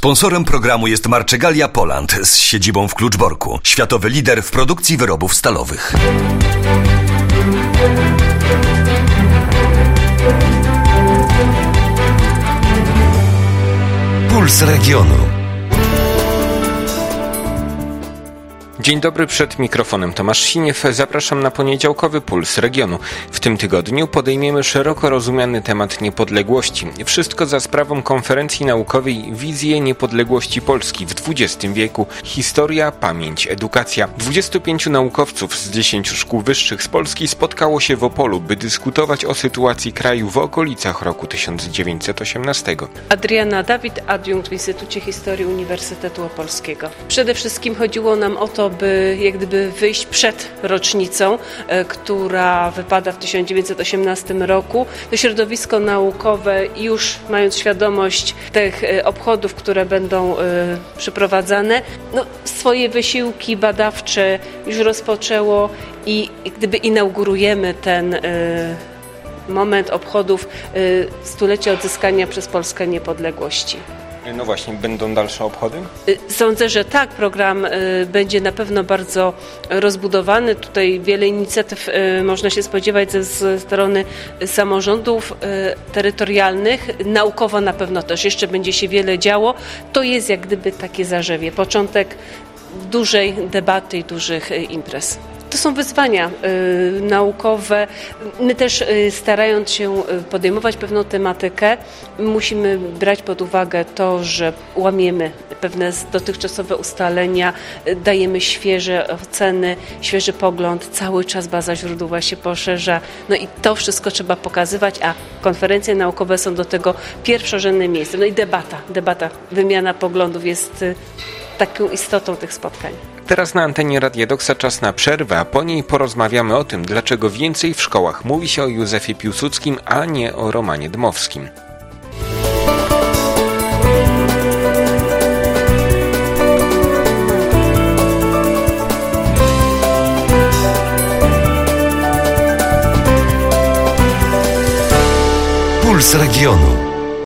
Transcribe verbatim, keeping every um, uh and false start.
Sponsorem programu jest Marczegalia Poland z siedzibą w Kluczborku. Światowy lider w produkcji wyrobów stalowych. Puls Regionu. Dzień dobry, przed mikrofonem Tomasz Siniew. Zapraszam na poniedziałkowy Puls Regionu. W tym tygodniu podejmiemy szeroko rozumiany temat niepodległości. Wszystko za sprawą konferencji naukowej Wizje Niepodległości Polski w dwudziestym wieku. Historia, pamięć, edukacja. dwudziestu pięciu naukowców z dziesięciu szkół wyższych z Polski spotkało się w Opolu, by dyskutować o sytuacji kraju w okolicach roku tysiąc dziewięćset osiemnastego. Adriana Dawid, adiunkt w Instytucie Historii Uniwersytetu Opolskiego. Przede wszystkim chodziło nam o to, by jak gdyby wyjść przed rocznicą, e, która wypada w tysiąc dziewięćset osiemnastym roku. To środowisko naukowe, już mając świadomość tych e, obchodów, które będą e, przeprowadzane, no, swoje wysiłki badawcze już rozpoczęło i jak gdyby inaugurujemy ten e, moment obchodów e, stulecia odzyskania przez Polskę niepodległości. No właśnie, będą dalsze obchody? Sądzę, że tak. Program będzie na pewno bardzo rozbudowany. Tutaj wiele inicjatyw można się spodziewać ze strony samorządów terytorialnych. Naukowo na pewno też jeszcze będzie się wiele działo. To jest jak gdyby takie zarzewie, początek dużej debaty i dużych imprez. To są wyzwania y, naukowe. My też y, starając się podejmować pewną tematykę, musimy brać pod uwagę to, że łamiemy pewne dotychczasowe ustalenia, y, dajemy świeże oceny, świeży pogląd, cały czas baza źródłowa się poszerza. No i to wszystko trzeba pokazywać, a konferencje naukowe są do tego pierwszorzędnym miejscem. No i debata, debata, wymiana poglądów jest y, taką istotą tych spotkań. Teraz na antenie Radia Doksa czas na przerwę, a po niej porozmawiamy o tym, dlaczego więcej w szkołach mówi się o Józefie Piłsudskim, a nie o Romanie Dmowskim. Puls Regionu.